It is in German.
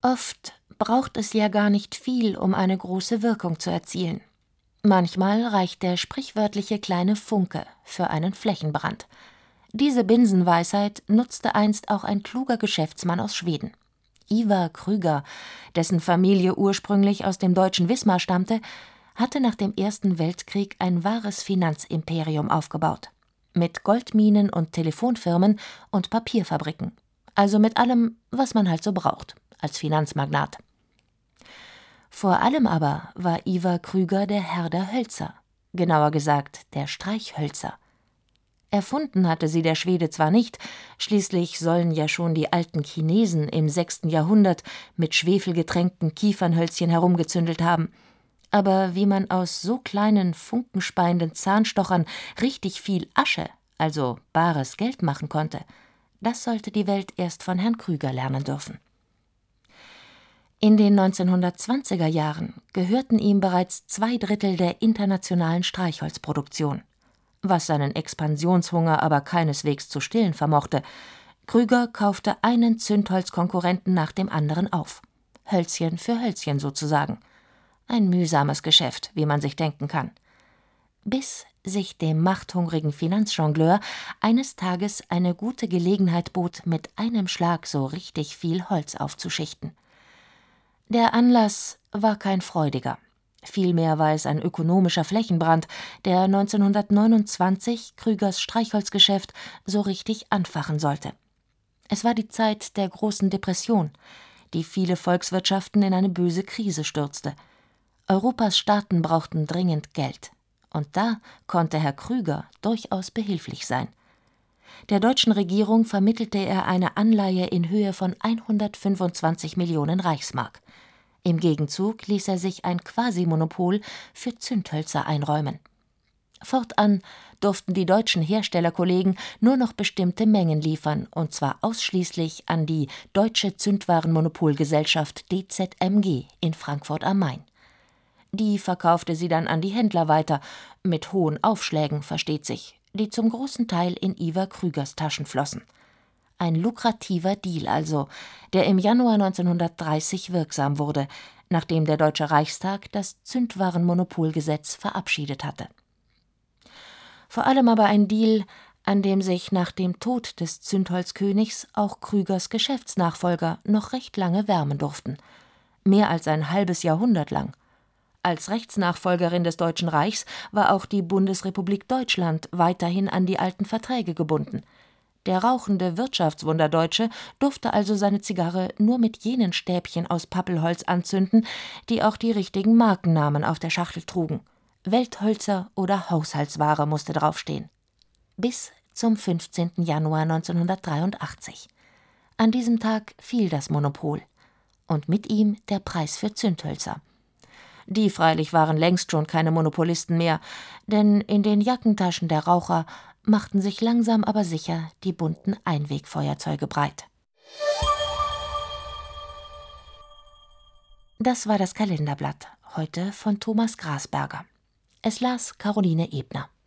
Oft braucht es ja gar nicht viel, um eine große Wirkung zu erzielen. Manchmal reicht der sprichwörtliche kleine Funke für einen Flächenbrand. Diese Binsenweisheit nutzte einst auch ein kluger Geschäftsmann aus Schweden. Ivar Krüger, dessen Familie ursprünglich aus dem deutschen Wismar stammte, hatte nach dem Ersten Weltkrieg ein wahres Finanzimperium aufgebaut. Mit Goldminen und Telefonfirmen und Papierfabriken. Also mit allem, was man halt so braucht, als Finanzmagnat. Vor allem aber war Ivar Krüger der Herr der Hölzer, genauer gesagt der Streichhölzer. Erfunden hatte sie der Schwede zwar nicht, schließlich sollen ja schon die alten Chinesen im 6. Jahrhundert mit schwefelgetränkten Kiefernhölzchen herumgezündelt haben, aber wie man aus so kleinen, funkenspeienden Zahnstochern richtig viel Asche, also bares Geld machen konnte, das sollte die Welt erst von Herrn Krüger lernen dürfen. In den 1920er Jahren gehörten ihm bereits 2/3 der internationalen Streichholzproduktion, was seinen Expansionshunger aber keineswegs zu stillen vermochte. Krüger kaufte einen Zündholzkonkurrenten nach dem anderen auf. Hölzchen für Hölzchen sozusagen. Ein mühsames Geschäft, wie man sich denken kann. Bis sich dem machthungrigen Finanzjongleur eines Tages eine gute Gelegenheit bot, mit einem Schlag so richtig viel Holz aufzuschichten. Der Anlass war kein freudiger. Vielmehr war es ein ökonomischer Flächenbrand, der 1929 Krügers Streichholzgeschäft so richtig anfachen sollte. Es war die Zeit der großen Depression, die viele Volkswirtschaften in eine böse Krise stürzte. Europas Staaten brauchten dringend Geld. Und da konnte Herr Krüger durchaus behilflich sein. Der deutschen Regierung vermittelte er eine Anleihe in Höhe von 125 Millionen Reichsmark. Im Gegenzug ließ er sich ein Quasi-Monopol für Zündhölzer einräumen. Fortan durften die deutschen Herstellerkollegen nur noch bestimmte Mengen liefern, und zwar ausschließlich an die Deutsche Zündwarenmonopolgesellschaft DZMG in Frankfurt am Main. Die verkaufte sie dann an die Händler weiter, mit hohen Aufschlägen, versteht sich, die zum großen Teil in Ivar Krügers Taschen flossen. Ein lukrativer Deal also, der im Januar 1930 wirksam wurde, nachdem der Deutsche Reichstag das Zündwarenmonopolgesetz verabschiedet hatte. Vor allem aber ein Deal, an dem sich nach dem Tod des Zündholzkönigs auch Krügers Geschäftsnachfolger noch recht lange wärmen durften. Mehr als ein halbes Jahrhundert lang. Als Rechtsnachfolgerin des Deutschen Reichs war auch die Bundesrepublik Deutschland weiterhin an die alten Verträge gebunden. Der rauchende Wirtschaftswunderdeutsche durfte also seine Zigarre nur mit jenen Stäbchen aus Pappelholz anzünden, die auch die richtigen Markennamen auf der Schachtel trugen. Welthölzer oder Haushaltsware musste draufstehen. Bis zum 15. Januar 1983. An diesem Tag fiel das Monopol. Und mit ihm der Preis für Zündhölzer. Die freilich waren längst schon keine Monopolisten mehr, denn in den Jackentaschen der Raucher machten sich langsam aber sicher die bunten Einwegfeuerzeuge breit. Das war das Kalenderblatt, heute von Thomas Grasberger. Es las Caroline Ebner.